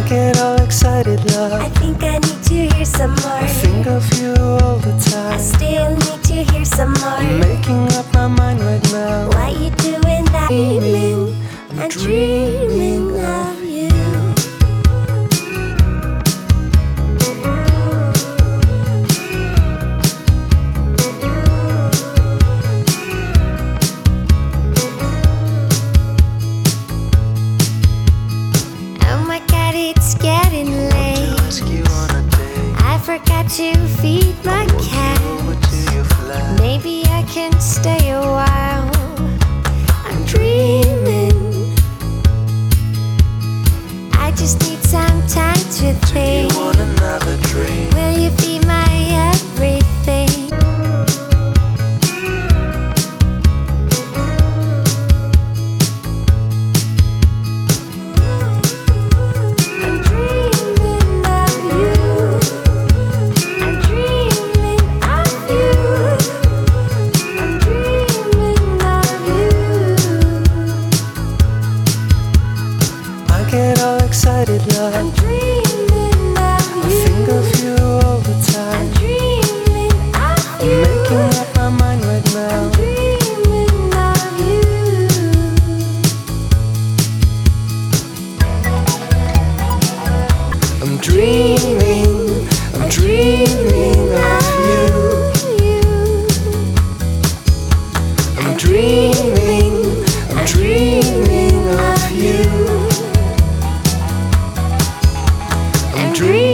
get all excited, love. I think I need to hear some more. I think of you all the I time. still need to hear some more. I'm making up my mind right now. Why you doing that? Dreaming, I'm dreaming of you. Oh my God, it's getting late. Ask you on a date. I forgot to feed my cat. Over to your flat. Maybe I can stay a while. I'm dreaming. I just need some time to Do think. you want another drink? Will you be my everything? I'm dreaming of you. I'm dreaming of you. I'm dreaming of you. I get all excited, I'm love. dreaming of I you. think of you all the I'm time. dreaming of I'm you. making up my mind right I'm now. dreaming of you. I'm dreaming, I'm dreaming of you. I'm dreaming, I'm dreaming of you. I'm dreaming.